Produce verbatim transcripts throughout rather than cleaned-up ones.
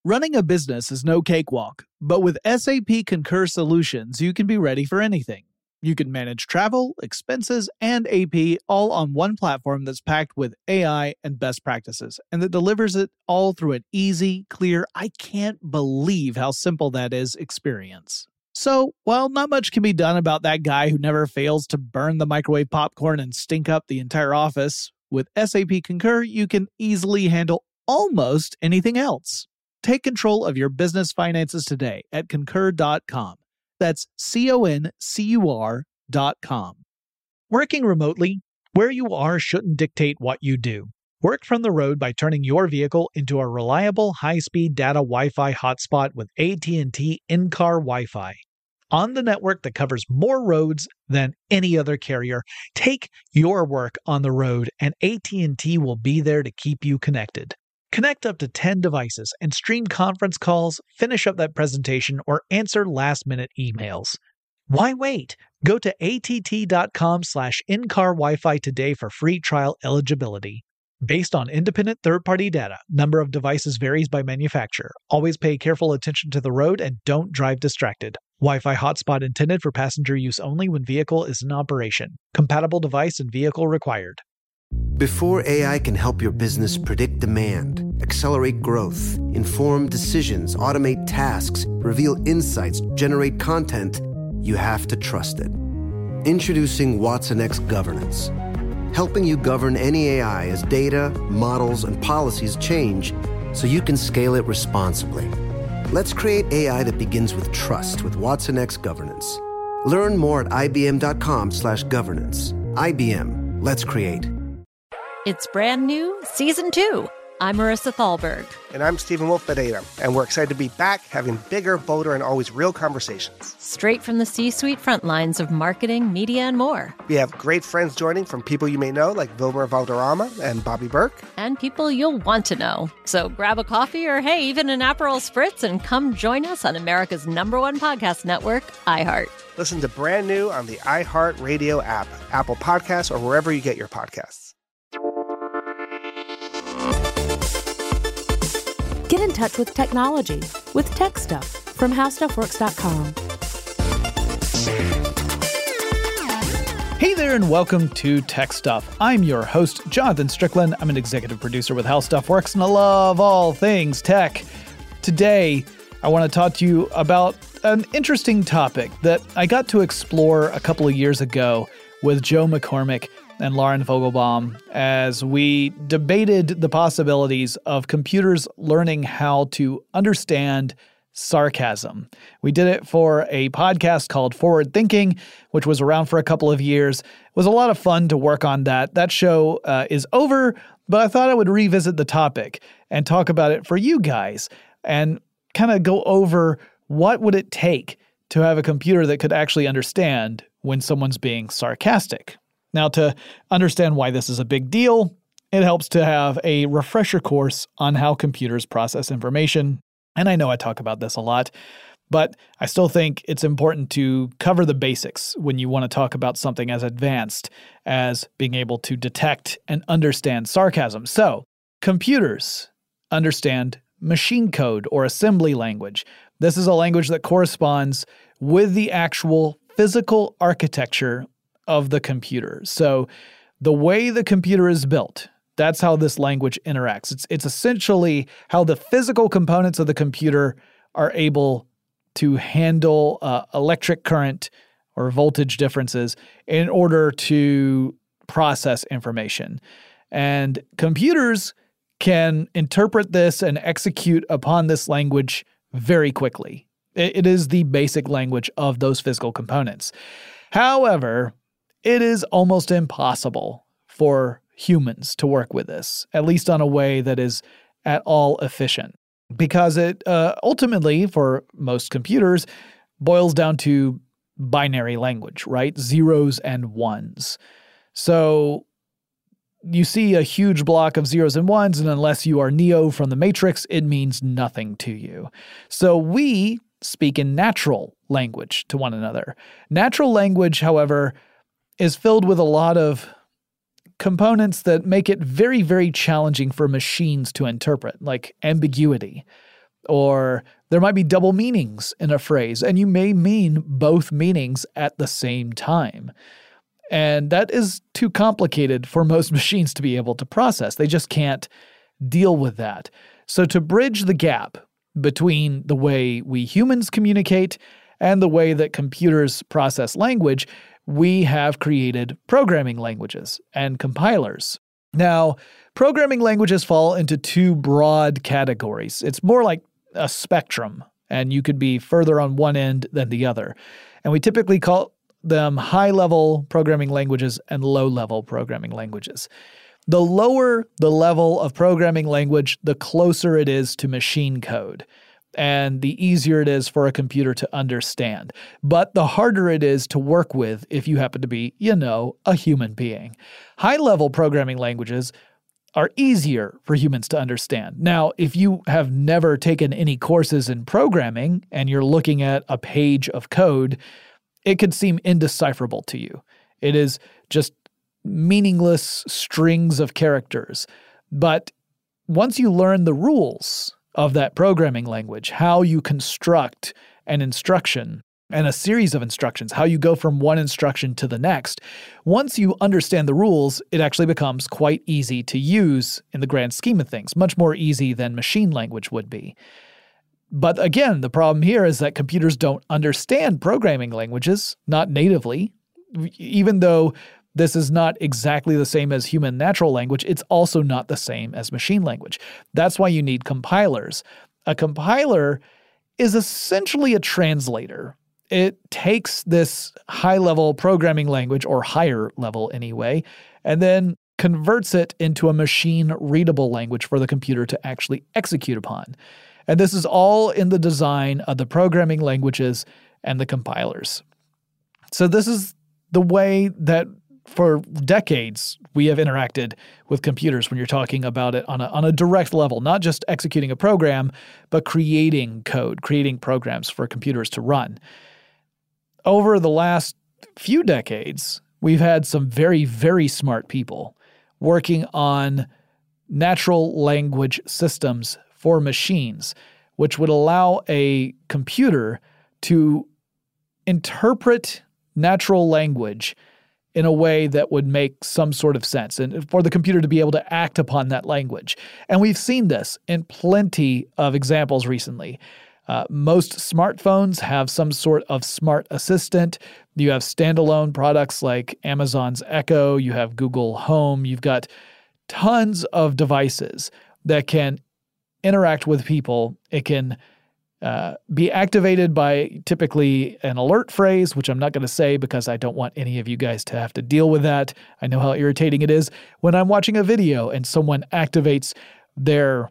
Running a business is no cakewalk, but with S A P Concur Solutions, you can be ready for anything. You can manage travel, expenses, and A P all on one platform that's packed with A I and best practices, and that delivers it all through an easy, clear, I can't believe how simple that is experience. So, while not much can be done about that guy who never fails to burn the microwave popcorn and stink up the entire office, with S A P Concur, you can easily handle almost anything else. Take control of your business finances today at concur dot com. That's C O N C U R dot com. Working remotely, where you are shouldn't dictate what you do. Work from the road by turning your vehicle into a reliable high-speed data Wi-Fi hotspot with A T and T in-car Wi-Fi. On the network that covers more roads than any other carrier, take your work on the road and A T and T will be there to keep you connected. Connect up to ten devices and stream conference calls, finish up that presentation, or answer last-minute emails. Why wait? Go to A T T dot com slash in-car Wi-Fi today for free trial eligibility. Based on independent third-party data, number of devices varies by manufacturer. Always pay careful attention to the road and don't drive distracted. Wi-Fi hotspot intended for passenger use only when vehicle is in operation. Compatible device and vehicle required. Before A I can help your business predict demand, accelerate growth, inform decisions, automate tasks, reveal insights, generate content, you have to trust it. Introducing watsonx Governance, helping you govern any A I as data, models, and policies change so you can scale it responsibly. Let's create A I that begins with trust with watsonx Governance. Learn more at I B M dot com slash governance. I B M, let's create. It's brand new, season two. I'm Marissa Thalberg. And I'm Stephen Wolf Pereira, and we're excited to be back having bigger, bolder, and always real conversations. Straight from the C-suite front lines of marketing, media, and more. We have great friends joining from people you may know, like Wilmer Valderrama and Bobby Burke. And people you'll want to know. So grab a coffee or, hey, even an Aperol Spritz and come join us on America's number one podcast network, iHeart. Listen to Brand New on the iHeartRadio app, Apple Podcasts, or wherever you get your podcasts. Get in touch with technology with Tech Stuff from how stuff works dot com. Hey there and welcome to Tech Stuff. I'm your host, Jonathan Strickland. I'm an executive producer with How Stuff Works and I love all things tech. Today, I want to talk to you about an interesting topic that I got to explore a couple of years ago with Joe McCormick and Lauren Vogelbaum as we debated the possibilities of computers learning how to understand sarcasm. We did it for a podcast called Forward Thinking, which was around for a couple of years. It was a lot of fun to work on that. That show uh, is over, but I thought I would revisit the topic and talk about it for you guys and kind of go over what would it take to have a computer that could actually understand when someone's being sarcastic. Now, to understand why this is a big deal, it helps to have a refresher course on how computers process information. And I know I talk about this a lot, but I still think it's important to cover the basics when you want to talk about something as advanced as being able to detect and understand sarcasm. So, computers understand machine code or assembly language. This is a language that corresponds with the actual physical architecture of the computer. So the way the computer is built, that's how this language interacts. It's it's essentially how the physical components of the computer are able to handle uh, electric current or voltage differences in order to process information. And computers can interpret this and execute upon this language very quickly. It, it is the basic language of those physical components. However, it is almost impossible for humans to work with this, at least on a way that is at all efficient, because it uh, ultimately, for most computers, boils down to binary language, right? Zeros and ones. So you see a huge block of zeros and ones, and unless you are Neo from the Matrix, it means nothing to you. So we speak in natural language to one another. Natural language, however, is filled with a lot of components that make it very, very challenging for machines to interpret, like ambiguity. or there might be double meanings in a phrase, and you may mean both meanings at the same time. And that is too complicated for most machines to be able to process. They just can't deal with that. So to bridge the gap between the way we humans communicate and the way that computers process language, we have created programming languages and compilers. Now, programming languages fall into two broad categories. It's more like a spectrum, and you could be further on one end than the other. And we typically call them high-level programming languages and low-level programming languages. The lower the level of programming language, the closer it is to machine code, and the easier it is for a computer to understand. But the harder it is to work with if you happen to be, you know, a human being. High-level programming languages are easier for humans to understand. Now, if you have never taken any courses in programming and you're looking at a page of code, it could seem indecipherable to you. It is just meaningless strings of characters. But once you learn the rules of that programming language, how you construct an instruction and a series of instructions, how you go from one instruction to the next, once you understand the rules, it actually becomes quite easy to use in the grand scheme of things, much more easy than machine language would be. But again, the problem here is that computers don't understand programming languages, not natively. Even though this is not exactly the same as human natural language, it's also not the same as machine language. That's why you need compilers. A compiler is essentially a translator. It takes this high-level programming language, or higher level anyway, and then converts it into a machine-readable language for the computer to actually execute upon. And this is all in the design of the programming languages and the compilers. So this is the way that for decades we have interacted with computers when you're talking about it on a, on a direct level, not just executing a program, but creating code, creating programs for computers to run. Over the last few decades, we've had some very, very smart people working on natural language systems for machines, which would allow a computer to interpret natural language in a way that would make some sort of sense, and for the computer to be able to act upon that language. And we've seen this in plenty of examples recently. Uh, most smartphones have some sort of smart assistant. You have standalone products like Amazon's Echo, you have Google Home, you've got tons of devices that can interact with people. It can uh, be activated by typically an alert phrase, which I'm not going to say because I don't want any of you guys to have to deal with that. I know how irritating it is when I'm watching a video and someone activates their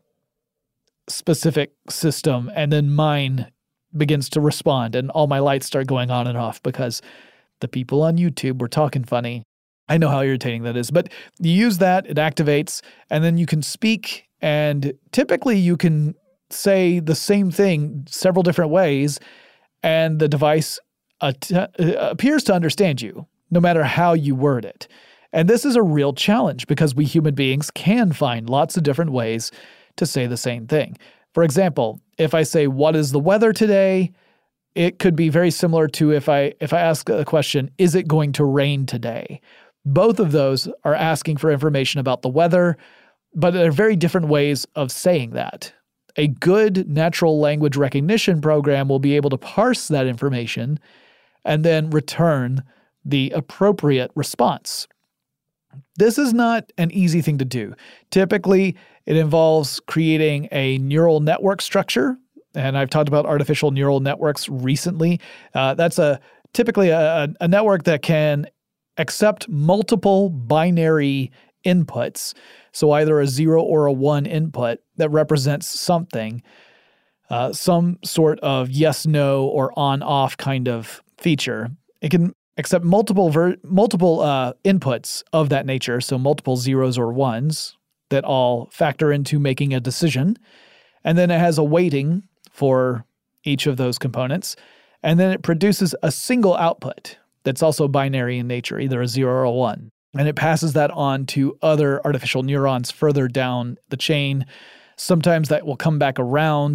specific system and then mine begins to respond and all my lights start going on and off because the people on YouTube were talking funny. I know how irritating that is, but you use that, it activates, and then you can speak, and typically you can say the same thing several different ways, and the device at- appears to understand you, no matter how you word it. And this is a real challenge because we human beings can find lots of different ways to say the same thing. For example, if I say, "What is the weather today?" it could be very similar to if I if I ask a question, "Is it going to rain today?" Both of those are asking for information about the weather, but they're very different ways of saying that. A good natural language recognition program will be able to parse that information and then return the appropriate response. This is not an easy thing to do. Typically, it involves creating a neural network structure, and I've talked about artificial neural networks recently. Uh, that's a typically a, a network that can accept multiple binary inputs, so either a zero or a one input that represents something, uh, some sort of yes, no, or on-off kind of feature. It can accept multiple ver- multiple uh, inputs of that nature, so multiple zeros or ones that all factor into making a decision. And then it has a weighting for each of those components. And then it produces a single output that's also binary in nature, either a zero or a one. And it passes that on to other artificial neurons further down the chain. Sometimes that will come back around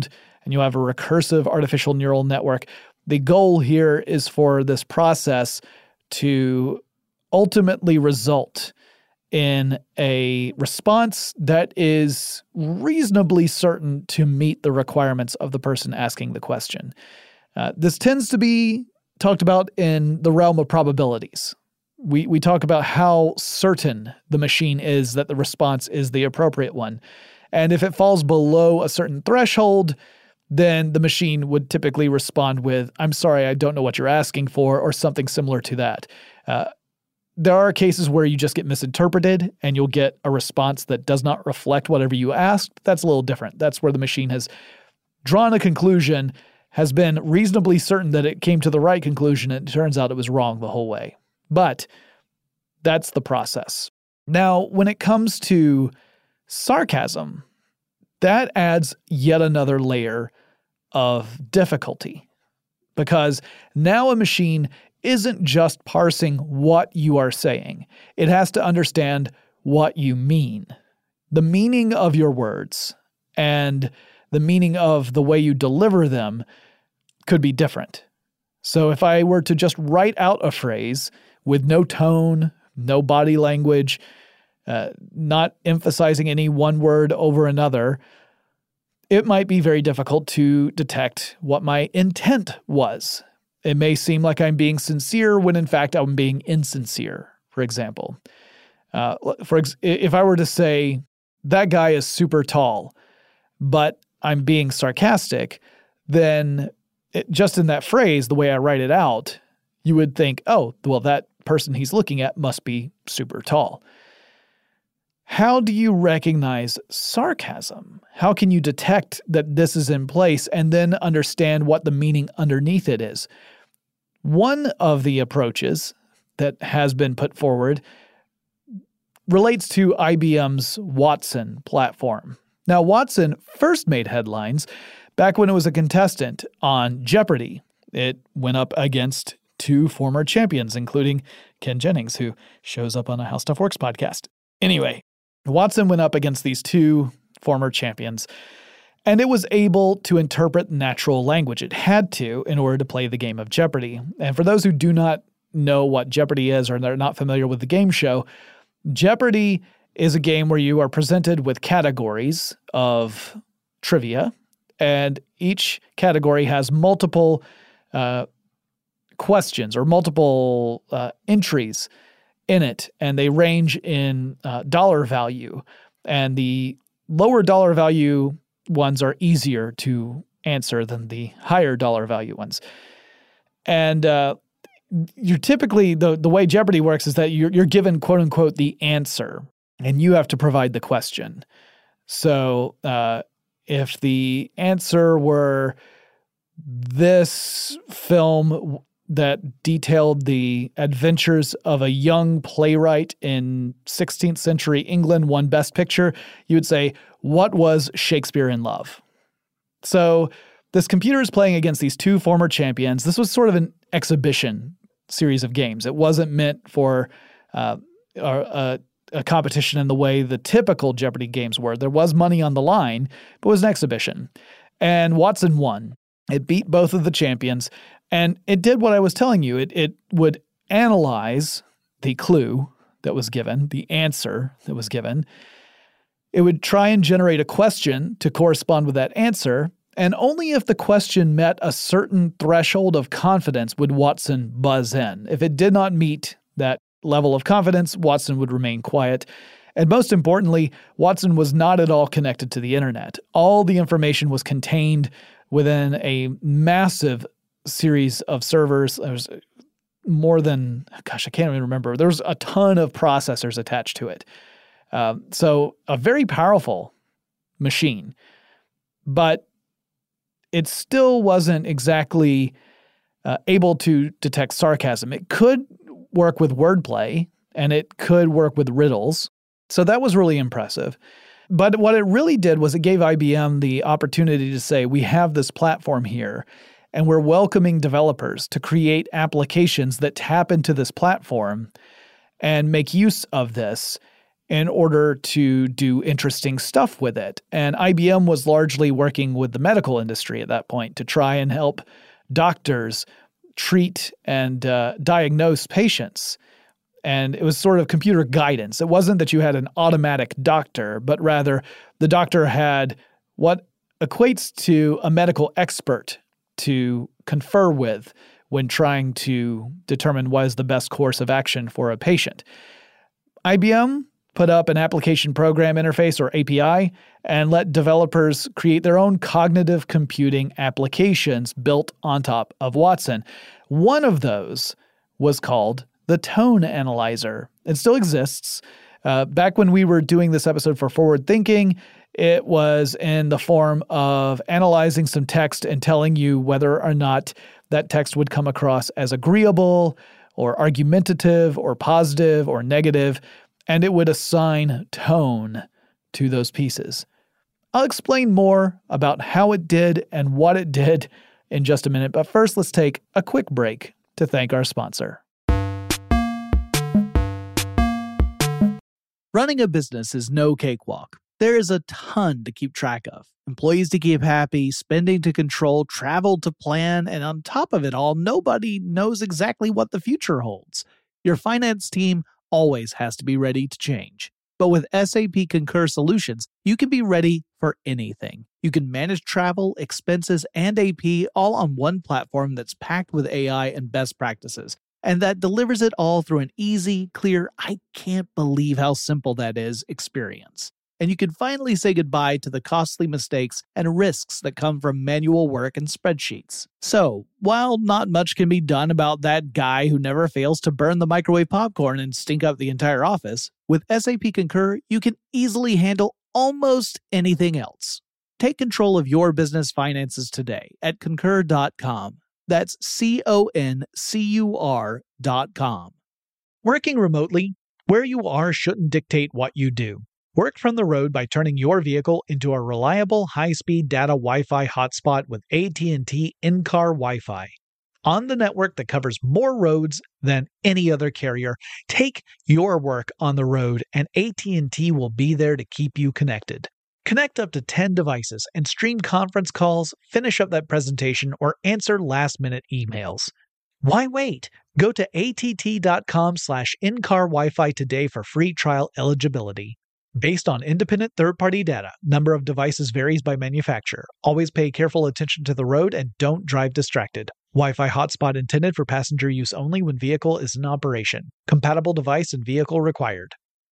and you have a recursive artificial neural network. The goal here is for this process to ultimately result in a response that is reasonably certain to meet the requirements of the person asking the question. Uh, this tends to be talked about in the realm of probabilities. We we talk about how certain the machine is that the response is the appropriate one. And if it falls below a certain threshold, then the machine would typically respond with, I'm sorry, I don't know what you're asking for, or something similar to that. Uh, there are cases where you just get misinterpreted and you'll get a response that does not reflect whatever you asked. That's a little different. That's where the machine has drawn a conclusion, has been reasonably certain that it came to the right conclusion, and it turns out it was wrong the whole way. But that's the process. Now, when it comes to sarcasm, that adds yet another layer of difficulty, because now a machine isn't just parsing what you are saying. It has to understand what you mean. The meaning of your words and the meaning of the way you deliver them could be different. So if I were to just write out a phrase with no tone, no body language, uh, not emphasizing any one word over another, it might be very difficult to detect what my intent was. It may seem like I'm being sincere when in fact I'm being insincere, for example. Uh, for ex- if I were to say, that guy is super tall, but I'm being sarcastic, then it, just in that phrase, the way I write it out, you would think, oh, well, that person he's looking at must be super tall. How do you recognize sarcasm? How can you detect that this is in place and then understand what the meaning underneath it is? One of the approaches that has been put forward relates to I B M's Watson platform. Now, Watson first made headlines back when it was a contestant on Jeopardy! It went up against two former champions, including Ken Jennings, who shows up on a How Stuff Works podcast. Anyway, Watson went up against these two former champions, and it was able to interpret natural language. It had to in order to play the game of Jeopardy! And for those who do not know what Jeopardy! Is or they're not familiar with the game show, Jeopardy! Is a game where you are presented with categories of trivia, and each category has multiple uh, questions or multiple uh, entries in it, and they range in uh, dollar value. And the lower dollar value ones are easier to answer than the higher dollar value ones. And uh, you're typically, the, the way Jeopardy! Works is that you're, you're given, quote unquote, the answer, and you have to provide the question. So uh, if the answer were this film that detailed the adventures of a young playwright in sixteenth century England won Best Picture, you would say, what was Shakespeare in Love? So this computer is playing against these two former champions. This was sort of an exhibition series of games. It wasn't meant for uh, a, a competition in the way the typical Jeopardy! Games were. There was money on the line, but it was an exhibition. And Watson won. It beat both of the champions, and it did what I was telling you. It it would analyze the clue that was given, the answer that was given. It would try and generate a question to correspond with that answer, and only if the question met a certain threshold of confidence would Watson buzz in. If it did not meet that level of confidence, Watson would remain quiet. And most importantly, Watson was not at all connected to the internet. All the information was contained within a massive series of servers. There's more than, gosh, I can't even remember. There's a ton of processors attached to it. Um, so a very powerful machine. But it still wasn't exactly uh, able to detect sarcasm. It could work with wordplay, and it could work with riddles. So that was really impressive. But what it really did was it gave I B M the opportunity to say, we have this platform here, and we're welcoming developers to create applications that tap into this platform and make use of this in order to do interesting stuff with it. And I B M was largely working with the medical industry at that point to try and help doctors treat and uh, diagnose patients. And it was sort of computer guidance. It wasn't that you had an automatic doctor, but rather the doctor had what equates to a medical expert to confer with when trying to determine what is the best course of action for a patient. I B M put up an application program interface, or A P I, and let developers create their own cognitive computing applications built on top of Watson. One of those was called the Tone Analyzer. It still exists. Uh, back when we were doing this episode for Forward Thinking, it was in the form of analyzing some text and telling you whether or not that text would come across as agreeable or argumentative or positive or negative, and it would assign tone to those pieces. I'll explain more about how it did and what it did in just a minute, but first let's take a quick break to thank our sponsor. Running a business is no cakewalk. There is a ton to keep track of. Employees to keep happy, spending to control, travel to plan, and on top of it all, nobody knows exactly what the future holds. Your finance team always has to be ready to change. But with S A P Concur Solutions, you can be ready for anything. You can manage travel, expenses, and A P all on one platform that's packed with A I and best practices, and that delivers it all through an easy, clear, I can't believe how simple that is experience. And you can finally say goodbye to the costly mistakes and risks that come from manual work and spreadsheets. So, while not much can be done about that guy who never fails to burn the microwave popcorn and stink up the entire office, with S A P Concur, you can easily handle almost anything else. Take control of your business finances today at concur dot com. That's C O N C U R dot com. Working remotely, where you are shouldn't dictate what you do. Work from the road by turning your vehicle into a reliable high-speed data Wi-Fi hotspot with A T and T in-car Wi-Fi. On the network that covers more roads than any other carrier, take your work on the road and A T and T will be there to keep you connected. Connect up to ten devices and stream conference calls, finish up that presentation, or answer last-minute emails. Why wait? Go to A T T dot com slash in-car Wi-Fi today for free trial eligibility. Based on independent third-party data, number of devices varies by manufacturer. Always pay careful attention to the road and don't drive distracted. Wi-Fi hotspot intended for passenger use only when vehicle is in operation. Compatible device and vehicle required.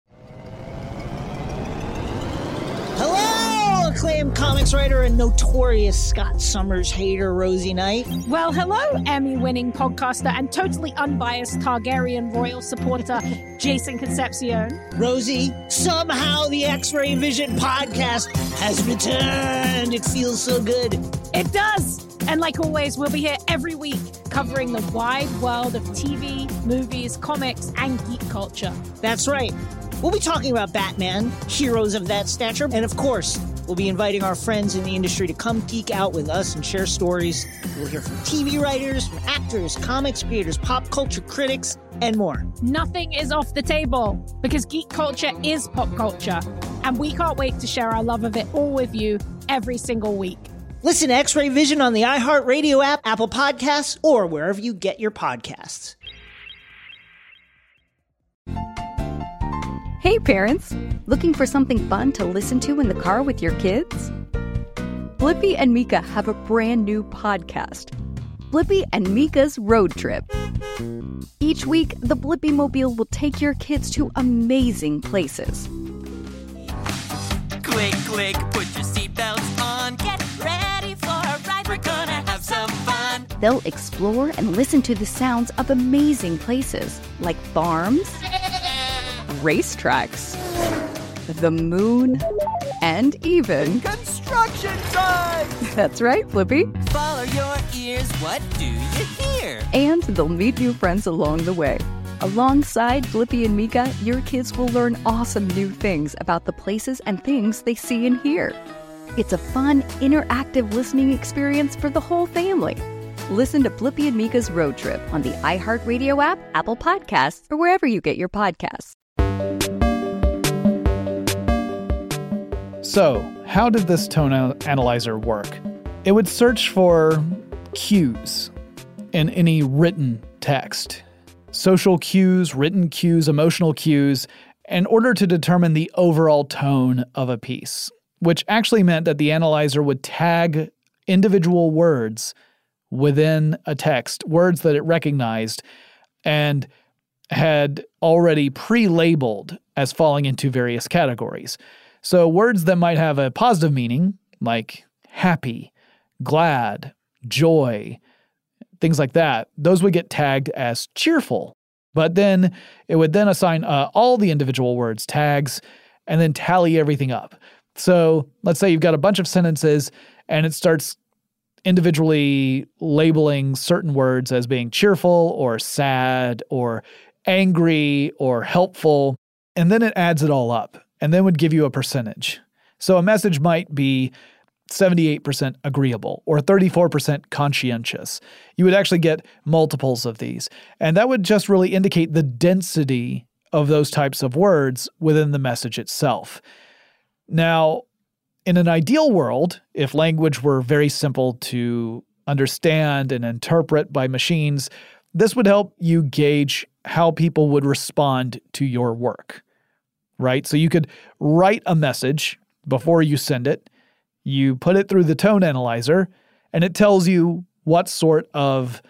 Hello, acclaimed comics writer and notorious Scott Summers hater, Rosie Knight. Well, hello, Emmy-winning podcaster and totally unbiased Targaryen royal supporter, Jason Concepcion. Rosie, somehow the X-Ray Vision podcast has returned. It feels so good. It does. And like always, we'll be here every week covering the wide world of T V, movies, comics, and geek culture. That's right. We'll be talking about Batman, heroes of that stature, and of course, we'll be inviting our friends in the industry to come geek out with us and share stories. We'll hear from T V writers, from actors, comics creators, pop culture critics, and more. Nothing is off the table because geek culture is pop culture, and we can't wait to share our love of it all with you every single week. Listen to X-Ray Vision on the iHeartRadio app, Apple Podcasts, or wherever you get your podcasts. Hey parents, looking for something fun to listen to in the car with your kids? Blippi and Mika have a brand new podcast, Blippi and Mika's Road Trip. Each week, the Blippi Mobile will take your kids to amazing places. Click, click, put your seatbelts on, get ready for a ride, we're gonna have some fun. They'll explore and listen to the sounds of amazing places like farms, racetracks, the moon, and even construction sites! That's right, Blippi. Follow your ears, what do you hear? And they'll meet new friends along the way. Alongside Blippi and Mika, your kids will learn awesome new things about the places and things they see and hear. It's a fun, interactive listening experience for the whole family. Listen to Blippi and Mika's Road Trip on the iHeartRadio app, Apple Podcasts, or wherever you get your podcasts. So, how did this tone analyzer work? It would search for cues in any written text. Social cues, written cues, emotional cues, in order to determine the overall tone of a piece, which actually meant that the analyzer would tag individual words within a text, words that it recognized and had already pre-labeled as falling into various categories. So words that might have a positive meaning, like happy, glad, joy, things like that, those would get tagged as cheerful. But then it would then assign uh, all the individual words tags and then tally everything up. So let's say you've got a bunch of sentences and it starts individually labeling certain words as being cheerful or sad or angry or helpful, and then it adds it all up and then would give you a percentage. So a message might be seventy-eight percent agreeable or thirty-four percent conscientious. You would actually get multiples of these. And that would just really indicate the density of those types of words within the message itself. Now, in an ideal world, if language were very simple to understand and interpret by machines, this would help you gauge how people would respond to your work, right? So you could write a message before you send it. You put it through the tone analyzer, and it tells you what sort of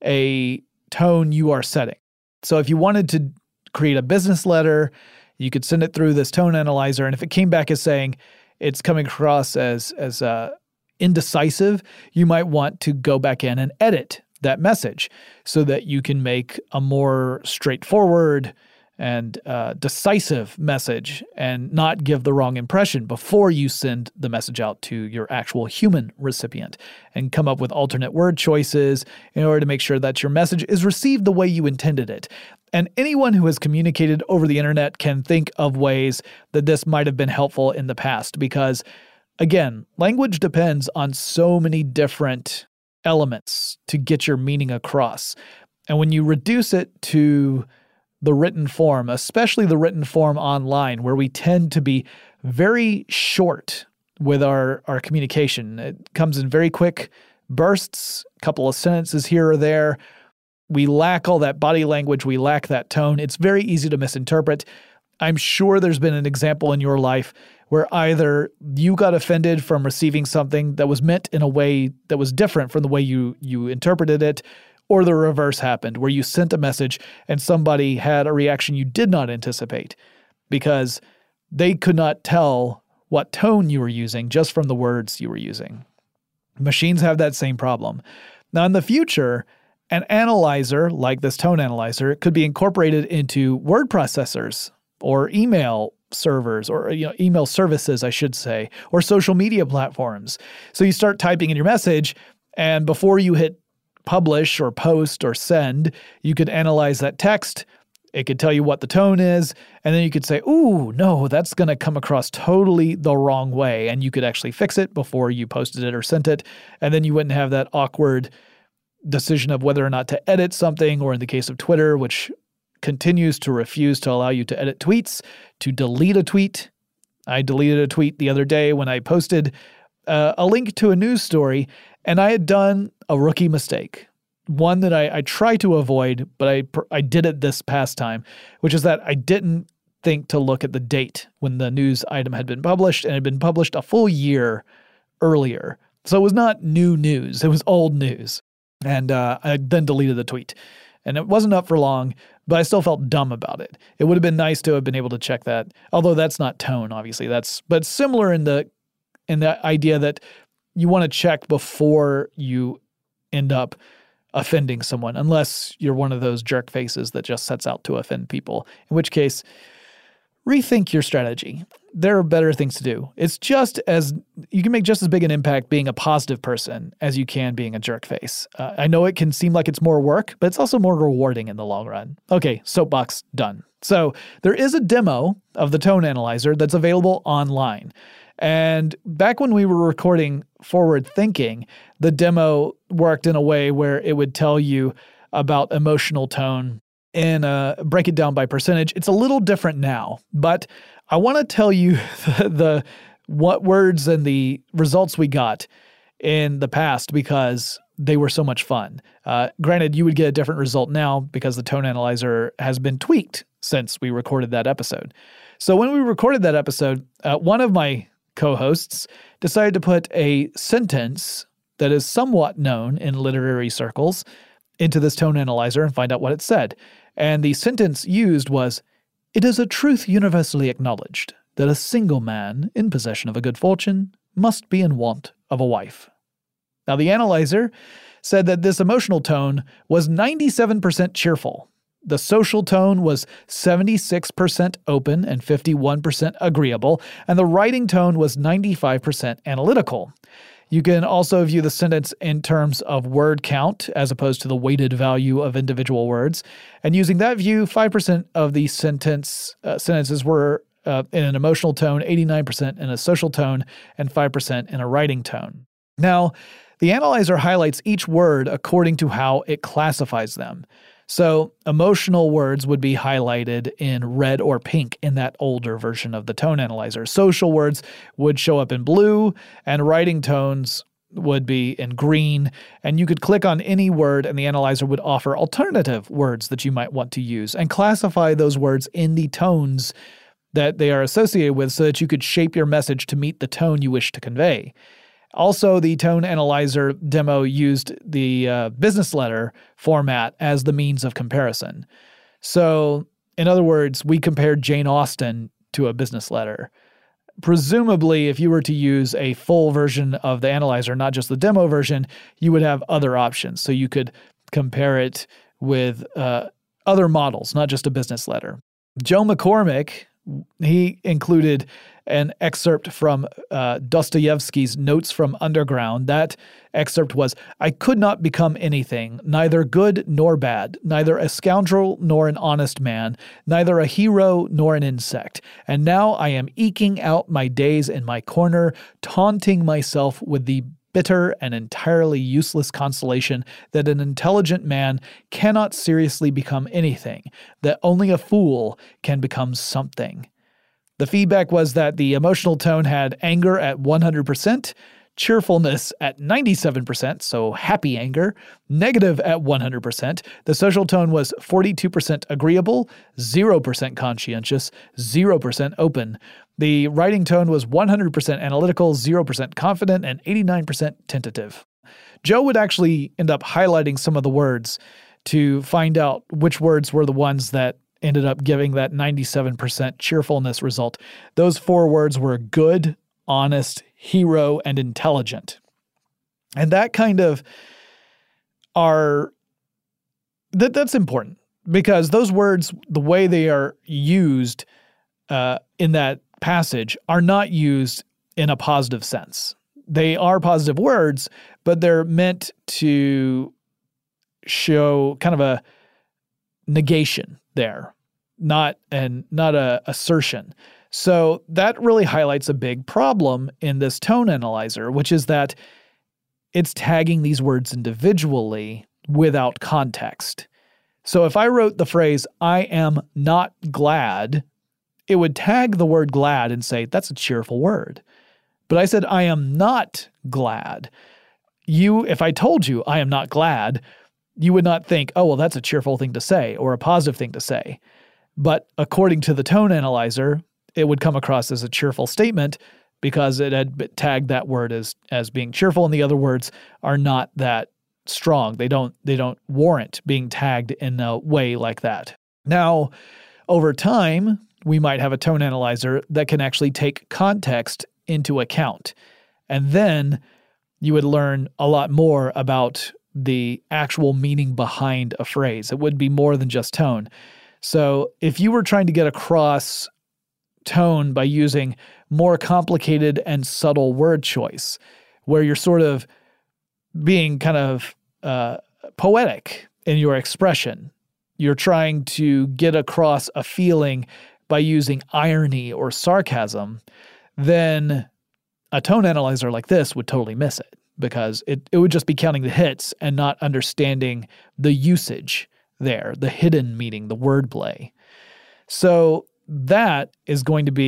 a tone you are setting. So if you wanted to create a business letter, you could send it through this tone analyzer, and if it came back as saying it's coming across as, as uh, indecisive, you might want to go back in and edit that message so that you can make a more straightforward and uh, decisive message and not give the wrong impression before you send the message out to your actual human recipient, and come up with alternate word choices in order to make sure that your message is received the way you intended it. And anyone who has communicated over the internet can think of ways that this might have been helpful in the past because, again, language depends on so many different elements to get your meaning across. And when you reduce it to the written form, especially the written form online, where we tend to be very short with our, our communication. It comes in very quick bursts, a couple of sentences here or there. We lack all that body language. We lack that tone. It's very easy to misinterpret. I'm sure there's been an example in your life where either you got offended from receiving something that was meant in a way that was different from the way you, you interpreted it, or the reverse happened, where you sent a message and somebody had a reaction you did not anticipate because they could not tell what tone you were using just from the words you were using. Machines have that same problem. Now, in the future, an analyzer like this tone analyzer could be incorporated into word processors or email servers or you know email services, I should say, or social media platforms. So you start typing in your message, and before you hit publish or post or send, you could analyze that text. It could tell you what the tone is, and then you could say, ooh, no, that's going to come across totally the wrong way, and you could actually fix it before you posted it or sent it, and then you wouldn't have that awkward decision of whether or not to edit something, or in the case of Twitter, which continues to refuse to allow you to edit tweets, to delete a tweet. I deleted a tweet the other day when I posted uh, a link to a news story, and I had done a rookie mistake, one that I, I try to avoid, but I I did it this past time, which is that I didn't think to look at the date when the news item had been published, and it had been published a full year earlier. So it was not new news, it was old news. And uh, I then deleted the tweet. And it wasn't up for long, but I still felt dumb about it. It would have been nice to have been able to check that, although that's not tone, obviously. That's but similar in the in the idea that you want to check before you end up offending someone, unless you're one of those jerk faces that just sets out to offend people, in which case, rethink your strategy. There are better things to do. It's just as, you can make just as big an impact being a positive person as you can being a jerk face. Uh, I know it can seem like it's more work, but it's also more rewarding in the long run. Okay, soapbox done. So there is a demo of the tone analyzer that's available online. And back when we were recording Forward Thinking, the demo worked in a way where it would tell you about emotional tone and uh, break it down by percentage. It's a little different now, but I want to tell you the, the what words and the results we got in the past because they were so much fun. Uh, granted, you would get a different result now because the tone analyzer has been tweaked since we recorded that episode. So when we recorded that episode, uh, one of my co-hosts decided to put a sentence that is somewhat known in literary circles into this tone analyzer and find out what it said. And the sentence used was, "It is a truth universally acknowledged that a single man in possession of a good fortune must be in want of a wife." Now, the analyzer said that this emotional tone was ninety-seven percent cheerful. The social tone was seventy-six percent open and fifty-one percent agreeable, and the writing tone was ninety-five percent analytical. You can also view the sentence in terms of word count as opposed to the weighted value of individual words. And using that view, five percent of the sentence uh, sentences were uh, in an emotional tone, eighty-nine percent in a social tone, and five percent in a writing tone. Now, the analyzer highlights each word according to how it classifies them. So emotional words would be highlighted in red or pink in that older version of the tone analyzer. Social words would show up in blue, and writing tones would be in green. And you could click on any word and the analyzer would offer alternative words that you might want to use and classify those words in the tones that they are associated with so that you could shape your message to meet the tone you wish to convey. Also, the tone analyzer demo used the uh, business letter format as the means of comparison. So, in other words, we compared Jane Austen to a business letter. Presumably, if you were to use a full version of the analyzer, not just the demo version, you would have other options. So you could compare it with uh, other models, not just a business letter. Joe McCormick, he included an excerpt from uh, Dostoevsky's Notes from Underground. That excerpt was, "I could not become anything, neither good nor bad, neither a scoundrel nor an honest man, neither a hero nor an insect. And now I am eking out my days in my corner, taunting myself with the bitter and entirely useless consolation that an intelligent man cannot seriously become anything, that only a fool can become something." The feedback was that the emotional tone had anger at one hundred percent, cheerfulness at ninety-seven percent, so happy anger, negative at one hundred percent. The social tone was forty-two percent agreeable, zero percent conscientious, zero percent open. The writing tone was one hundred percent analytical, zero percent confident, and eighty-nine percent tentative. Joe would actually end up highlighting some of the words to find out which words were the ones that ended up giving that ninety-seven percent cheerfulness result. Those four words were good, honest, hero, and intelligent. And that kind of are, that that's important because those words, the way they are used uh, in that passage are not used in a positive sense. They are positive words, but they're meant to show kind of a negation there, not an not a assertion. So that really highlights a big problem in this tone analyzer, which is that it's tagging these words individually without context. So if I wrote the phrase, "I am not glad," it would tag the word glad and say, that's a cheerful word. But I said, "I am not glad." You, if I told you I am not glad, you would not think, oh, well, that's a cheerful thing to say or a positive thing to say. But according to the tone analyzer, it would come across as a cheerful statement because it had tagged that word as as being cheerful, and the other words are not that strong. They don't they don't warrant being tagged in a way like that. Now, over time, we might have a tone analyzer that can actually take context into account. And then you would learn a lot more about the actual meaning behind a phrase. It would be more than just tone. So if you were trying to get across tone by using more complicated and subtle word choice, where you're sort of being kind of uh, poetic in your expression, you're trying to get across a feeling by using irony or sarcasm, then a tone analyzer like this would totally miss it because it, it would just be counting the hits and not understanding the usage there, the hidden meaning, the wordplay. So that is going to be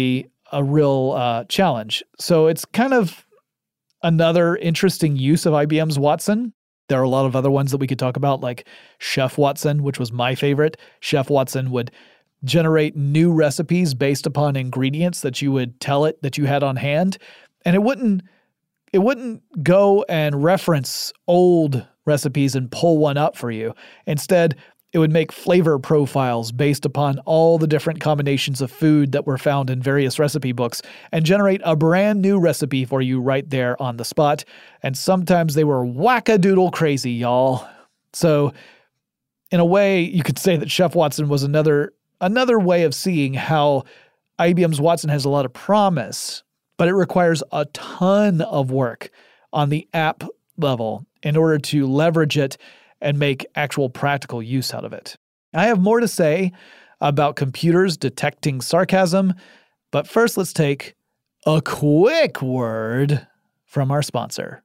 a real uh, challenge. So it's kind of another interesting use of I B M's Watson. There are a lot of other ones that we could talk about, like Chef Watson, which was my favorite. Chef Watson would generate new recipes based upon ingredients that you would tell it that you had on hand. And it wouldn't it wouldn't go and reference old recipes and pull one up for you. Instead, it would make flavor profiles based upon all the different combinations of food that were found in various recipe books and generate a brand new recipe for you right there on the spot. And sometimes they were wackadoodle crazy, y'all. So in a way, you could say that Chef Watson was another another way of seeing how I B M's Watson has a lot of promise, but it requires a ton of work on the app level in order to leverage it and make actual practical use out of it. I have more to say about computers detecting sarcasm, but first let's take a quick word from our sponsor.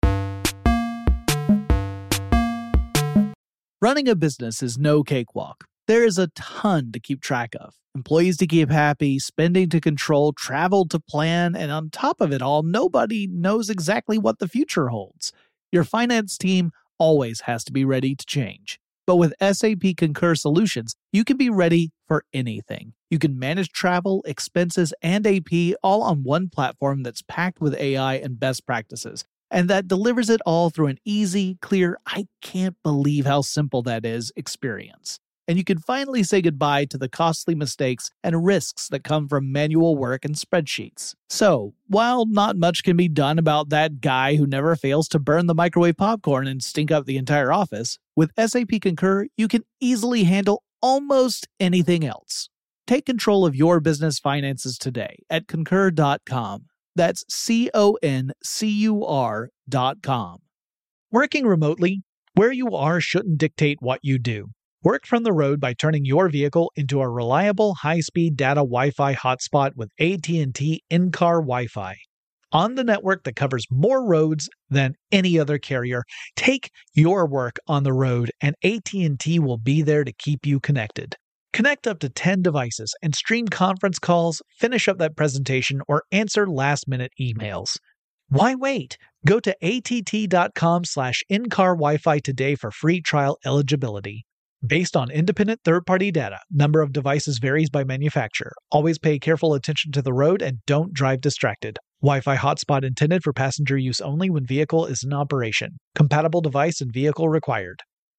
Running a business is no cakewalk. There is a ton to keep track of. Employees to keep happy, spending to control, travel to plan, and on top of it all, nobody knows exactly what the future holds. Your finance team always has to be ready to change. But with S A P Concur Solutions, you can be ready for anything. You can manage travel, expenses, and A P all on one platform that's packed with A I and best practices, and that delivers it all through an easy, clear, I can't believe how simple that is experience. And you can finally say goodbye to the costly mistakes and risks that come from manual work and spreadsheets. So, while not much can be done about that guy who never fails to burn the microwave popcorn and stink up the entire office, with S A P Concur, you can easily handle almost anything else. Take control of your business finances today at concur dot com. That's C O N C U R dot com. Working remotely, where you are shouldn't dictate what you do. Work from the road by turning your vehicle into a reliable high-speed data Wi-Fi hotspot with A T and T in-car Wi-Fi. On the network that covers more roads than any other carrier, take your work on the road and A T and T will be there to keep you connected. Connect up to ten devices and stream conference calls, finish up that presentation, or answer last-minute emails. Why wait? Go to A T T dot com slash in-car Wi-Fi today for free trial eligibility. Based on independent third-party data, number of devices varies by manufacturer. Always pay careful attention to the road and don't drive distracted. Wi-Fi hotspot intended for passenger use only when vehicle is in operation. Compatible device and vehicle required.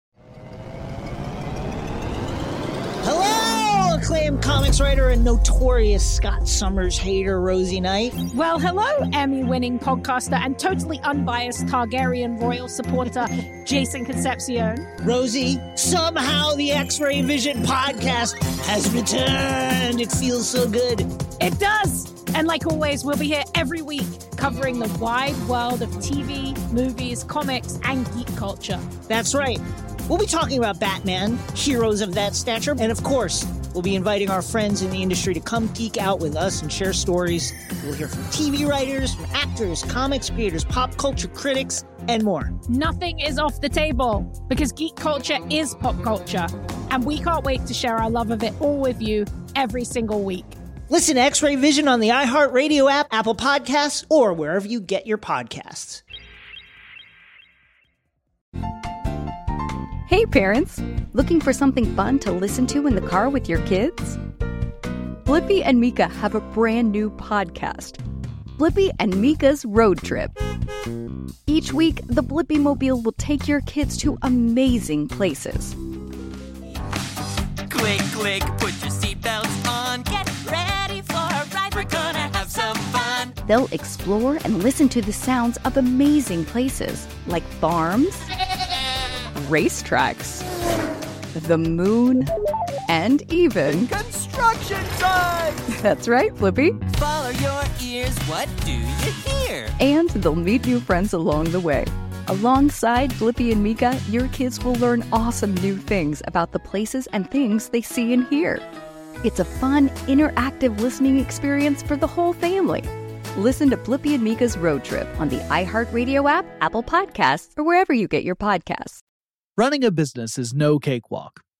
Hello, acclaimed comics writer and notorious Scott Summers hater, Rosie Knight. Well, hello, Emmy-winning podcaster and totally unbiased Targaryen royal supporter, Jason Concepcion. Rosie, somehow the X-Ray Vision podcast has returned. It feels so good. It does. And like always, we'll be here every week covering the wide world of T V, movies, comics, and geek culture. That's right. We'll be talking about Batman, heroes of that stature, and of course, we'll be inviting our friends in the industry to come geek out with us and share stories. We'll hear from T V writers, from actors, comics creators, pop culture critics, and more. Nothing is off the table because geek culture is pop culture, and we can't wait to share our love of it all with you every single week. Listen to X-Ray Vision on the iHeartRadio app, Apple Podcasts, or wherever you get your podcasts. Hey parents, looking for something fun to listen to in the car with your kids? Blippi and Mika have a brand new podcast, Blippi and Mika's Road Trip. Each week, the Blippi Mobile will take your kids to amazing places. Click, click, put your seatbelts on. Get ready for a ride. We're gonna have some fun. They'll explore and listen to the sounds of amazing places like farms, racetracks, the moon, and even construction sites. That's right, Blippi. Follow your ears. What do you hear? And they'll meet new friends along the way. Alongside Blippi and Mika, your kids will learn awesome new things about the places and things they see and hear. It's a fun, interactive listening experience for the whole family. Listen to Blippi and Mika's Road Trip on the iHeartRadio app, Apple Podcasts, or wherever you get your podcasts. Running a business is no cakewalk.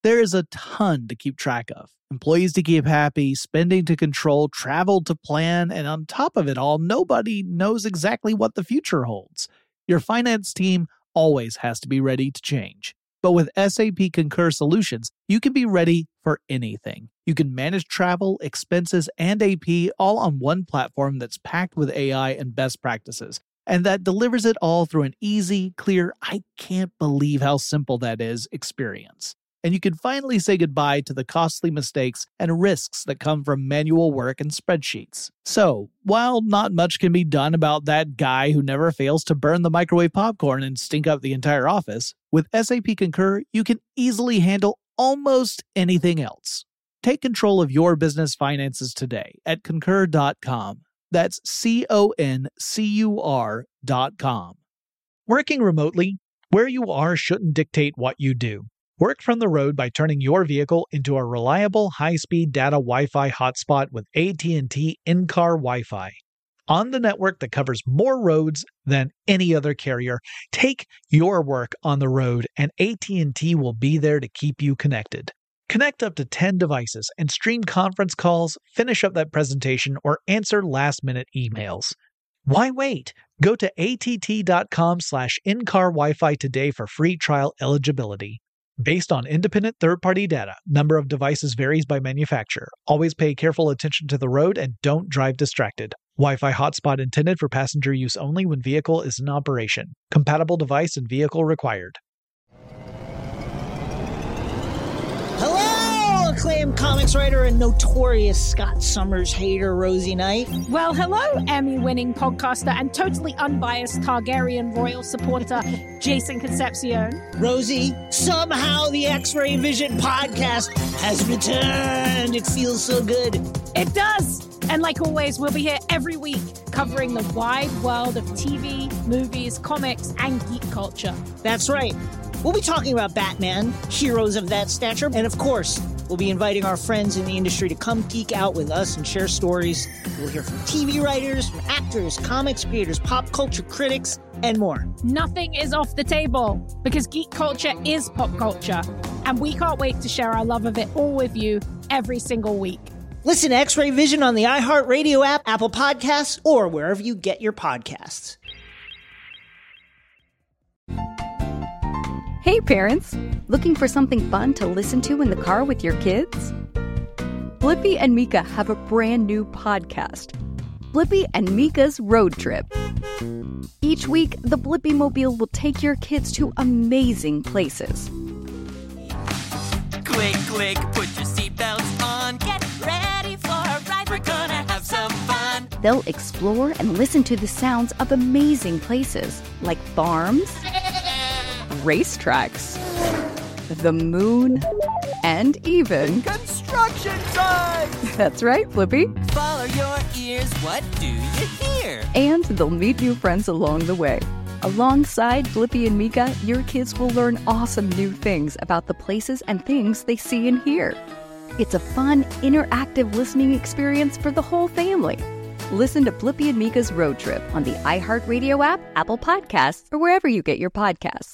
There is a ton to keep track of. Employees to keep happy, spending to control, travel to plan, and on top of it all, nobody knows exactly what the future holds. Your finance team always has to be ready to change. But with S A P Concur Solutions, you can be ready for anything. You can manage travel, expenses, and A P all on one platform that's packed with A I and best practices, and that delivers it all through an easy, clear, I can't believe how simple that is experience. And you can finally say goodbye to the costly mistakes and risks that come from manual work and spreadsheets. So, while not much can be done about that guy who never fails to burn the microwave popcorn and stink up the entire office, with S A P Concur, you can easily handle almost anything else. Take control of your business finances today at concur dot com. That's C O N C U R dot com. Working remotely, where you are shouldn't dictate what you do. Work from the road by turning your vehicle into a reliable high-speed data Wi-Fi hotspot with A T and T in-car Wi-Fi. On the network that covers more roads than any other carrier, take your work on the road and A T and T will be there to keep you connected. Connect up to ten devices and stream conference calls, finish up that presentation, or answer last-minute emails. Why wait? Go to A T T dot com slash in-car Wi-Fi today for free trial eligibility. Based on independent third-party data, number of devices varies by manufacturer. Always pay careful attention to the road and don't drive distracted. Wi-Fi hotspot intended for passenger use only when vehicle is in operation. Compatible device and vehicle required. Hello, acclaimed comics writer and notorious Scott Summers hater, Rosie Knight. Well, hello, Emmy-winning podcaster and totally unbiased Targaryen royal supporter, Jason Concepcion. Rosie, somehow the X-Ray Vision podcast has returned. It feels so good. It does. And like always, we'll be here every week covering the wide world of T V, movies, comics, and geek culture. That's right. We'll be talking about Batman, heroes of that stature, and of course, we'll be inviting our friends in the industry to come geek out with us and share stories. We'll hear from T V writers, from actors, comics creators, pop culture critics, and more. Nothing is off the table because geek culture is pop culture, and we can't wait to share our love of it all with you every single week. Listen to X-Ray Vision on the iHeartRadio app, Apple Podcasts, or wherever you get your podcasts. Hey parents, looking for something fun to listen to in the car with your kids? Blippi and Mika have a brand new podcast, Blippi and Mika's Road Trip. Each week, the Blippi Mobile will take your kids to amazing places. Click, click, put your seatbelts on. Get ready for a ride. We're gonna have some fun. They'll explore and listen to the sounds of amazing places like farms, racetracks, the moon, and even construction sites. That's right, Blippi. Follow your ears. What do you hear? And they'll meet new friends along the way. Alongside Blippi and Mika, your kids will learn awesome new things about the places and things they see and hear. It's a fun, interactive listening experience for the whole family. Listen to Blippi and Mika's Road Trip on the iHeartRadio app, Apple Podcasts, or wherever you get your podcasts.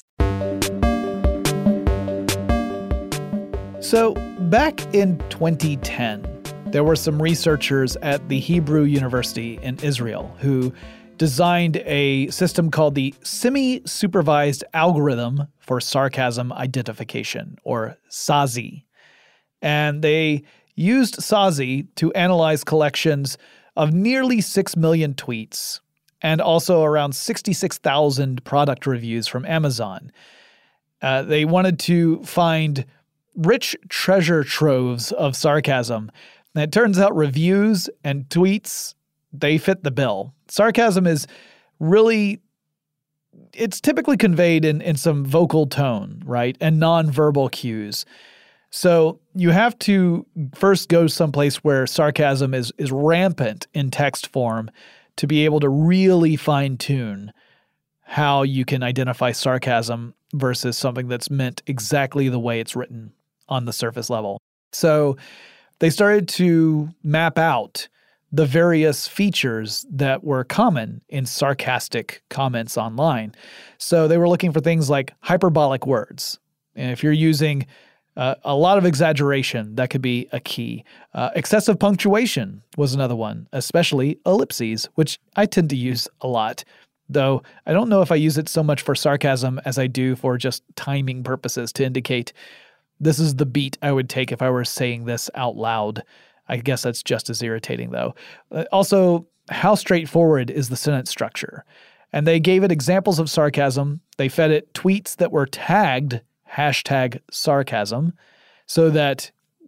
So, back in twenty ten, there were some researchers at the Hebrew University in Israel who designed a system called the Semi-Supervised Algorithm for Sarcasm Identification, or S A S I. And they used S A S I to analyze collections of nearly six million tweets and also around sixty-six thousand product reviews from Amazon. Uh, they wanted to find rich treasure troves of sarcasm. And it turns out reviews and tweets, they fit the bill. Sarcasm is really, it's typically conveyed in, in some vocal tone, right? And nonverbal cues. So you have to first go someplace where sarcasm is, is rampant in text form to be able to really fine-tune how you can identify sarcasm versus something that's meant exactly the way it's written on the surface level. So they started to map out the various features that were common in sarcastic comments online. So they were looking for things like hyperbolic words. And if you're using Uh, a lot of exaggeration, that could be a key. Uh, excessive punctuation was another one, especially ellipses, which I tend to use a lot. Though I don't know if I use it so much for sarcasm as I do for just timing purposes to indicate this is the beat I would take if I were saying this out loud. I guess that's just as irritating, though. Uh, also, how straightforward is the sentence structure? And they gave it examples of sarcasm. They fed it tweets that were tagged hashtag sarcasm so that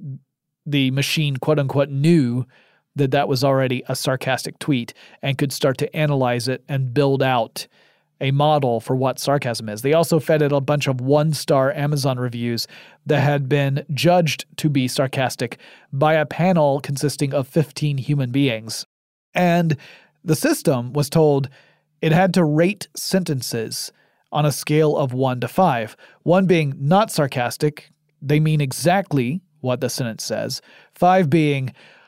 the machine, quote unquote, knew that that was already a sarcastic tweet and could start to analyze it and build out a model for what sarcasm is. They also fed it a bunch of one-star Amazon reviews that had been judged to be sarcastic by a panel consisting of fifteen human beings. And the system was told it had to rate sentences on a scale of one to five. One being not sarcastic, they mean exactly what the sentence says. Five being,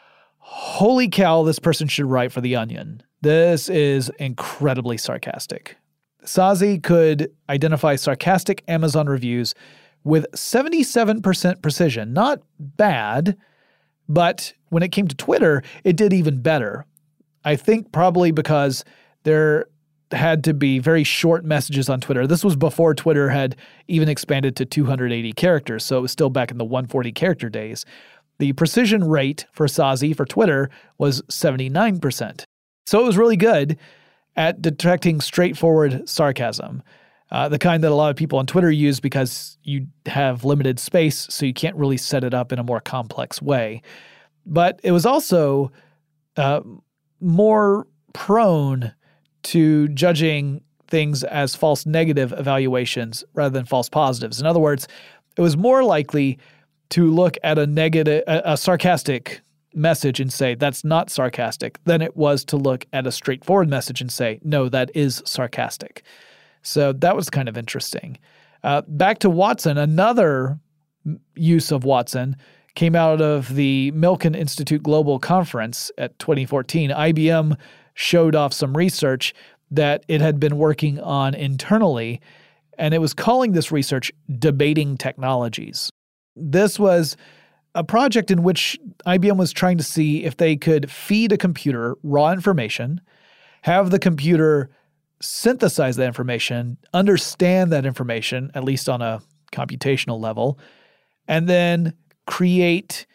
holy cow, this person should write for The Onion. This is incredibly sarcastic. Sazi could identify sarcastic Amazon reviews with seventy-seven percent precision. Not bad, but when it came to Twitter, it did even better. I think probably because there had to be very short messages on Twitter. This was before Twitter had even expanded to two hundred eighty characters, so it was still back in the one hundred forty character days. The precision rate for Sazi for Twitter was seventy-nine percent. So it was really good at detecting straightforward sarcasm, uh, the kind that a lot of people on Twitter use because you have limited space, so you can't really set it up in a more complex way. But it was also uh, more prone to judging things as false negative evaluations rather than false positives. In other words, it was more likely to look at a negative, a, a sarcastic message and say, that's not sarcastic, than it was to look at a straightforward message and say, no, that is sarcastic. So that was kind of interesting. Uh, back to Watson, another use of Watson came out of the Milken Institute Global Conference at twenty fourteen. I B M showed off some research that it had been working on internally, and it was calling this research debating technologies. This was a project in which I B M was trying to see if they could feed a computer raw information, have the computer synthesize that information, understand that information, at least on a computational level, and then create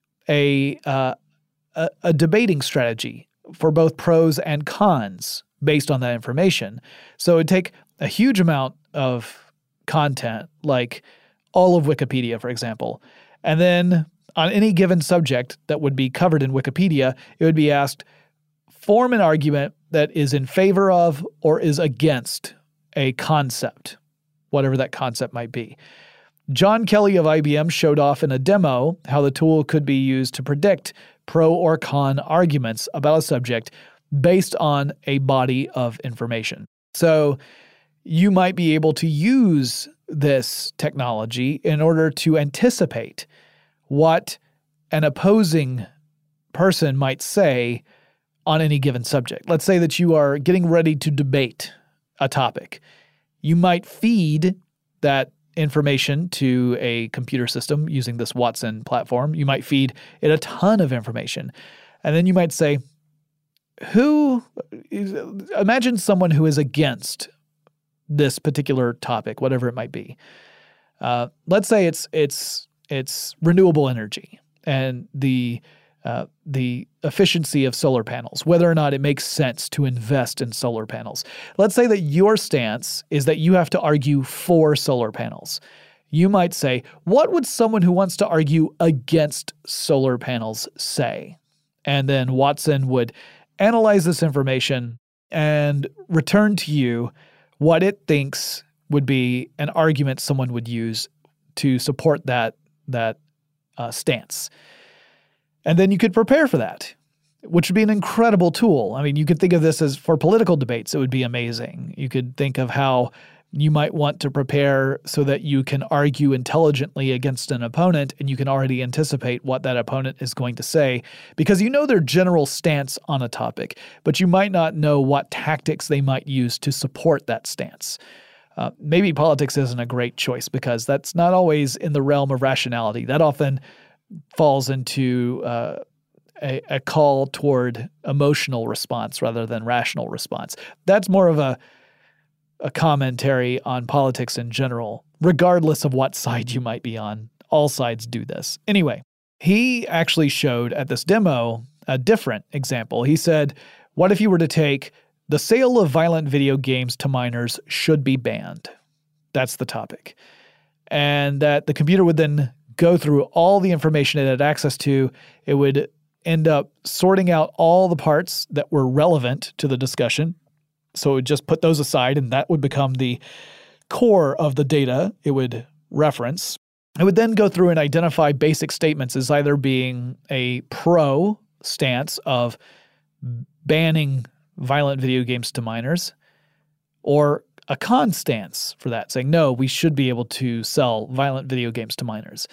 a, uh, a, a debating strategy for both pros and cons based on that information. So it'd take a huge amount of content, like all of Wikipedia, for example, and then on any given subject that would be covered in Wikipedia, it would be asked, form an argument that is in favor of or is against a concept, whatever that concept might be. John Kelly of I B M showed off in a demo how the tool could be used to predict pro or con arguments about a subject based on a body of information. So you might be able to use this technology in order to anticipate what an opposing person might say on any given subject. Let's say that you are getting ready to debate a topic. You might feed that information to a computer system using this Watson platform. You might feed it a ton of information. And then you might say, who, imagine someone who is against this particular topic, whatever it might be. Uh, let's say it's it's it's renewable energy and the uh, the efficiency of solar panels, whether or not it makes sense to invest in solar panels. Let's say that your stance is that you have to argue for solar panels. You might say, what would someone who wants to argue against solar panels say? And then Watson would analyze this information and return to you what it thinks would be an argument someone would use to support that, that uh, stance. And then you could prepare for that, which would be an incredible tool. I mean, you could think of this as for political debates, it would be amazing. You could think of how you might want to prepare so that you can argue intelligently against an opponent and you can already anticipate what that opponent is going to say because you know their general stance on a topic, but you might not know what tactics they might use to support that stance. uh, maybe politics isn't a great choice because that's not always in the realm of rationality. That often falls into uh, a, a call toward emotional response rather than rational response. That's more of a a commentary on politics in general, regardless of what side you might be on. All sides do this. Anyway, he actually showed at this demo a different example. He said, what if you were to take the sale of violent video games to minors should be banned? That's the topic. And that the computer would then go through all the information it had access to. It would end up sorting out all the parts that were relevant to the discussion. So it would just put those aside, and that would become the core of the data it would reference. It would then go through and identify basic statements as either being a pro stance of banning violent video games to minors, or a con stance for that, saying, no, we should be able to sell violent video games to minors.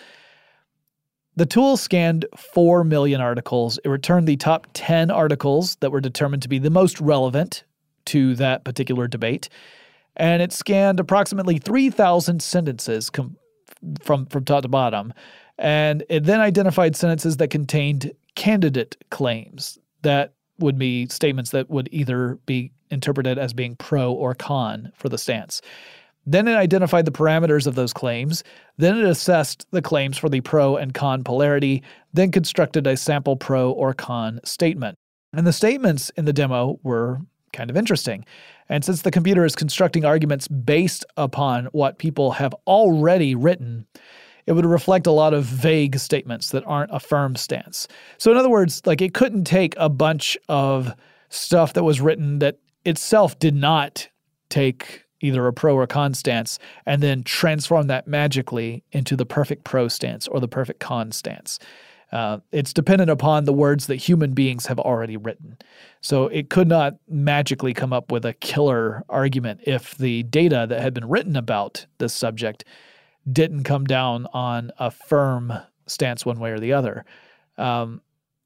The tool scanned four million articles. It returned the top ten articles that were determined to be the most relevant to that particular debate, and it scanned approximately three thousand sentences com- from, from top to bottom, and it then identified sentences that contained candidate claims that would be statements that would either be interpreted as being pro or con for the stance. Then it identified the parameters of those claims. Then it assessed the claims for the pro and con polarity, then constructed a sample pro or con statement. And the statements in the demo were kind of interesting. And since the computer is constructing arguments based upon what people have already written, it would reflect a lot of vague statements that aren't a firm stance. So in other words, like it couldn't take a bunch of stuff that was written that itself did not take either a pro or con stance and then transform that magically into the perfect pro stance or the perfect con stance. Uh, it's dependent upon the words that human beings have already written. So it could not magically come up with a killer argument if the data that had been written about this subject didn't come down on a firm stance one way or the other. Um,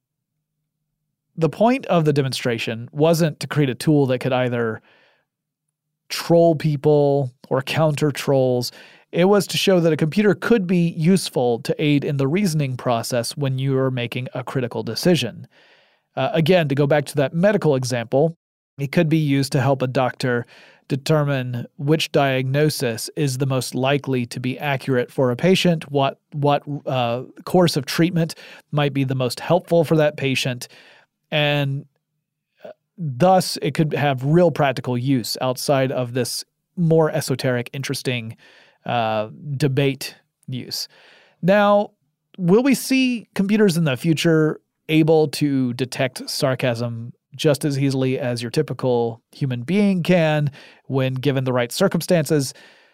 the point of the demonstration wasn't to create a tool that could either troll people or counter trolls. It was to show that a computer could be useful to aid in the reasoning process when you are making a critical decision. Uh, again, to go back to that medical example, it could be used to help a doctor determine which diagnosis is the most likely to be accurate for a patient, what what uh, course of treatment might be the most helpful for that patient, and thus it could have real practical use outside of this more esoteric, interesting uh, debate use. Now, will we see computers in the future able to detect sarcasm just as easily as your typical human being can when given the right circumstances?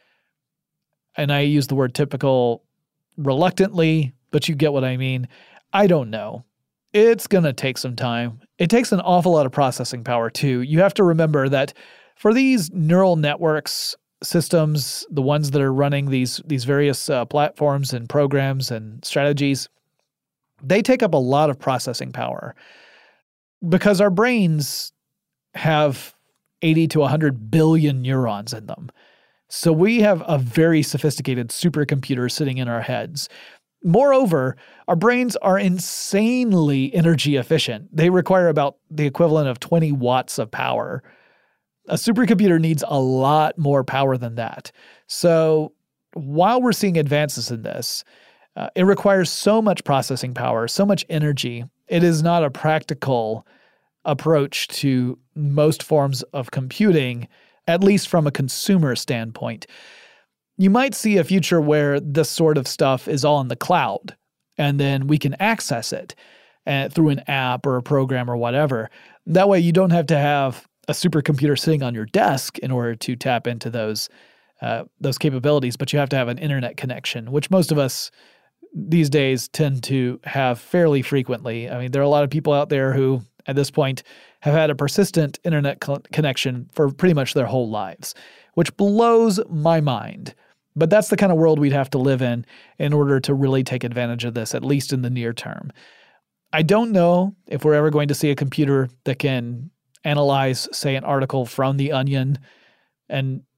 And I use the word typical reluctantly, but you get what I mean. I don't know. It's going to take some time. It takes an awful lot of processing power too. You have to remember that for these neural networks systems, the ones that are running these, these various uh, platforms and programs and strategies, they take up a lot of processing power. Because our brains have eighty to one hundred billion neurons in them. So we have a very sophisticated supercomputer sitting in our heads. Moreover, our brains are insanely energy efficient. They require about the equivalent of twenty watts of power. A supercomputer needs a lot more power than that. So while we're seeing advances in this, uh, it requires so much processing power, so much energy. It is not a practical approach to most forms of computing, at least from a consumer standpoint. You might see a future where this sort of stuff is all in the cloud, and then we can access it uh, through an app or a program or whatever. That way you don't have to have a supercomputer sitting on your desk in order to tap into those uh, those capabilities, but you have to have an internet connection, which most of us these days tend to have fairly frequently. I mean, there are a lot of people out there who, at this point, have had a persistent internet co- connection for pretty much their whole lives, which blows my mind. But that's the kind of world we'd have to live in in order to really take advantage of this, at least in the near term. I don't know if we're ever going to see a computer that can analyze, say, an article from The Onion and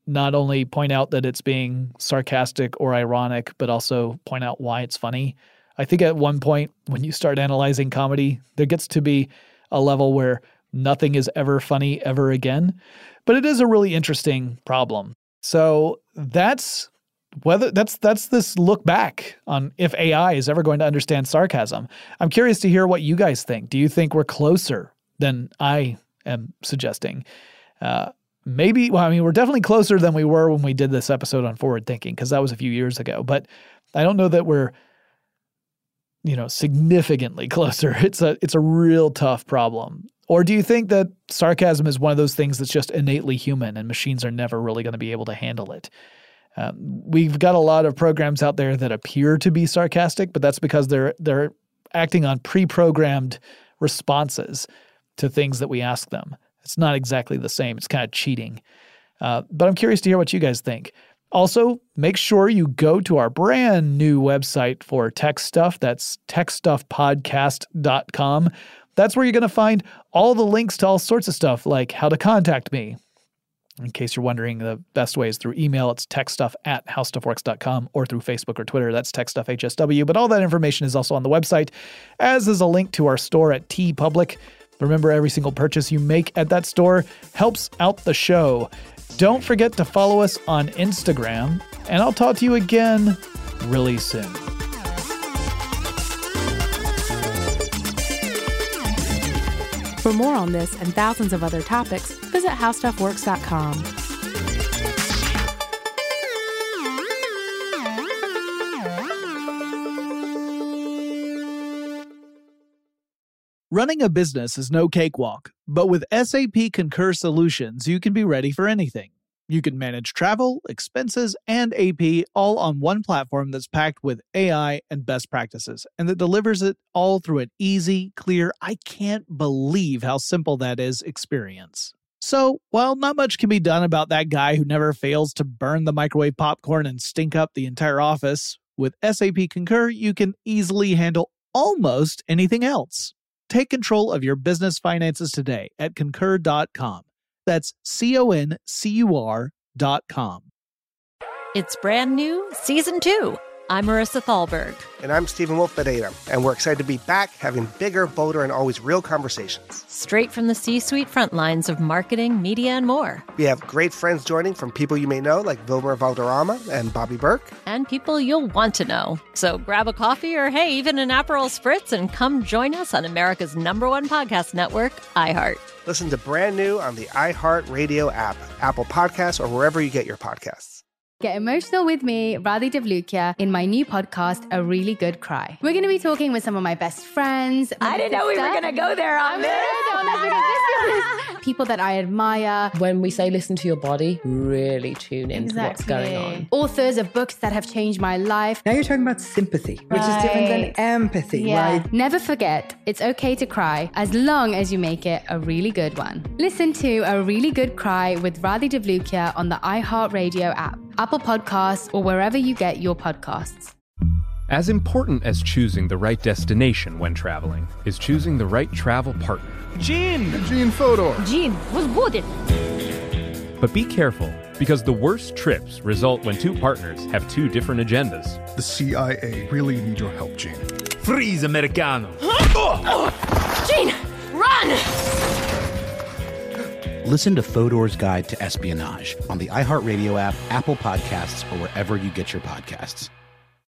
not only point out that it's being sarcastic or ironic, but also point out why it's funny. I think at one point when you start analyzing comedy, there gets to be a level where nothing is ever funny ever again. But it is a really interesting problem. So that's whether that's that's this look back on if A I is ever going to understand sarcasm. I'm curious to hear what you guys think. Do you think we're closer than I am suggesting? Uh, maybe, well, I mean, we're definitely closer than we were when we did this episode on forward thinking, because that was a few years ago. But I don't know that we're, you know, significantly closer. It's a it's a real tough problem. Or do you think that sarcasm is one of those things that's just innately human and machines are never really going to be able to handle it? Um, we've got a lot of programs out there that appear to be sarcastic, but that's because they're they're acting on pre-programmed responses to things that we ask them. It's not exactly the same. It's kind of cheating. Uh, but I'm curious to hear what you guys think. Also, make sure you go to our brand new website for tech stuff. That's tech stuff podcast dot com. That's where you're going to find all the links to all sorts of stuff, like how to contact me. In case you're wondering, the best way is through email. It's techstuff at how stuff works dot com, or through Facebook or Twitter. That's techstuffhsw. But all that information is also on the website, as is a link to our store at TeePublic. Remember, every single purchase you make at that store helps out the show. Don't forget to follow us on Instagram, and I'll talk to you again really soon. For more on this and thousands of other topics, visit how stuff works dot com. Running a business is no cakewalk, but with S A P Concur Solutions, you can be ready for anything. You can manage travel, expenses, and A P all on one platform that's packed with A I and best practices, and that delivers it all through an easy, clear, I can't believe how simple that is experience. So, while not much can be done about that guy who never fails to burn the microwave popcorn and stink up the entire office, with S A P Concur, you can easily handle almost anything else. Take control of your business finances today at concur dot com. That's C O N C U R dot com. It's brand new, season two. I'm Marissa Thalberg. And I'm Stephen Wolf Bedeta, and we're excited to be back having bigger, bolder, and always real conversations. Straight from the C-suite front lines of marketing, media, and more. We have great friends joining from people you may know, like Wilmer Valderrama and Bobby Burke. And people you'll want to know. So grab a coffee or, hey, even an Aperol Spritz and come join us on America's number one podcast network, iHeart. Listen to brand new on the iHeart Radio app, Apple Podcasts, or wherever you get your podcasts. Get emotional with me, Radhi Devlukia, in my new podcast, A Really Good Cry. We're going to be talking with some of my best friends. I didn't know we were going to go there on this. People that I admire. When we say listen to your body, really tune into exactly. what's going on. Authors of books that have changed my life. Now you're talking about sympathy, which right. is different than empathy, yeah. right? Never forget, it's okay to cry as long as you make it a really good one. Listen to A Really Good Cry with Radhi Devlukia on the iHeartRadio app, Apple Podcasts, or wherever you get your podcasts. As important as choosing the right destination when traveling is choosing the right travel partner. Gene! Gene Fodor! Gene, was good. But be careful, because the worst trips result when two partners have two different agendas. The C I A really need your help, Gene. Freeze, Americano! Huh? Gene, run! Listen to Fodor's Guide to Espionage on the iHeartRadio app, Apple Podcasts, or wherever you get your podcasts.